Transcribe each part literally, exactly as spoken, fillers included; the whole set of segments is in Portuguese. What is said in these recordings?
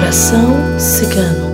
Coração Cigano.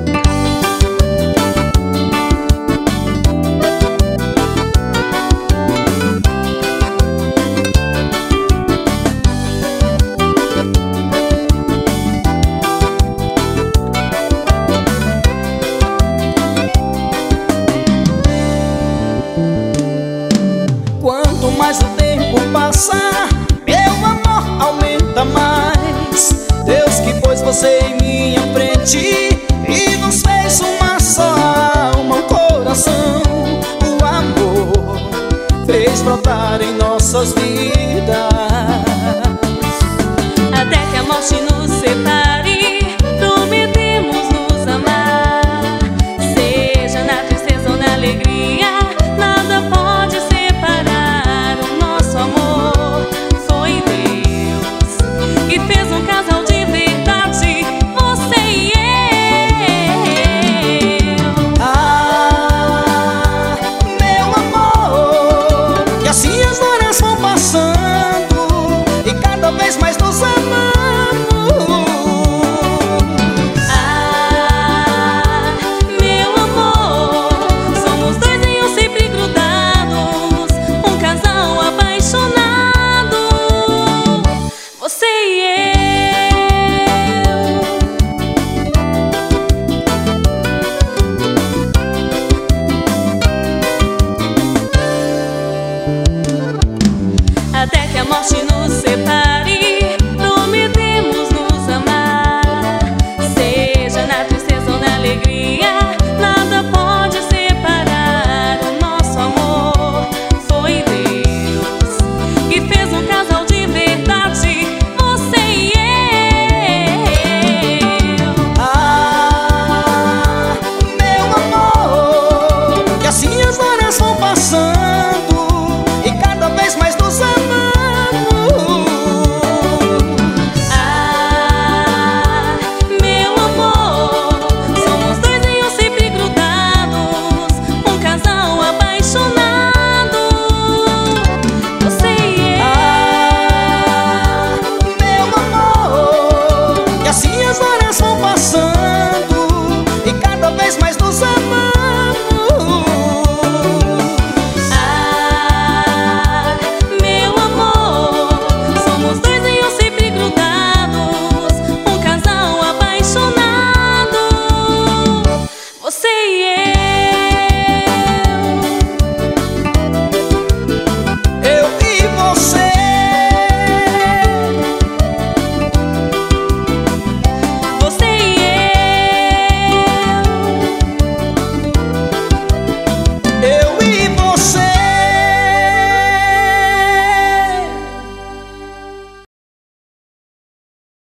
Quanto mais o tempo passar, meu amor aumenta mais. Deus que pôs você em minha frente e nos fez uma só alma, um coração. O amor fez brotar em nossas vidas